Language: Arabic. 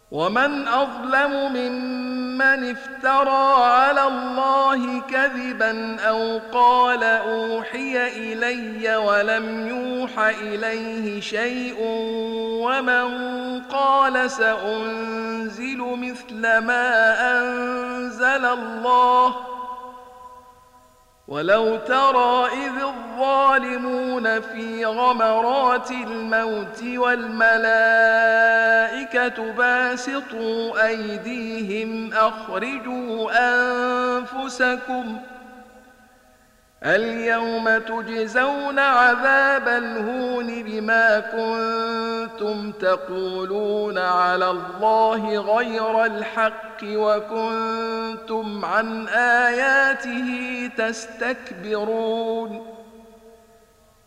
ومن أظلم ممن افترى على الله كذبا أو قال أوحي إلي ولم يوح إليه شيء ومن قال سأنزل مثل ما أنزل الله. ولو ترى إذ الظالمون في غمرات الموت والملائكة باسطوا أيديهم أخرجوا أنفسكم اليوم تجزون عذاب الهون بما كنتم تقولون على الله غير الحق وكنتم عن آياته تستكبرون.